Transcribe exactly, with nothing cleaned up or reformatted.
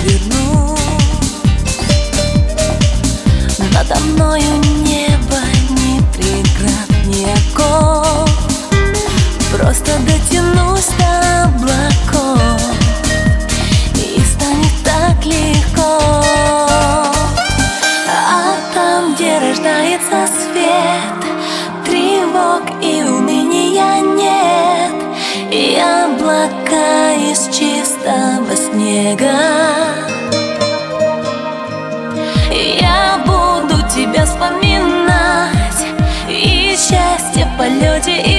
верну. Надо мною небо, ни преград, ни оков. Просто дотянусь до облаков, и станет так легко. А там, где рождается свет, тревог и уныния нет, и облака из чистого снега. Я буду тебя вспоминать, и счастье в полете, и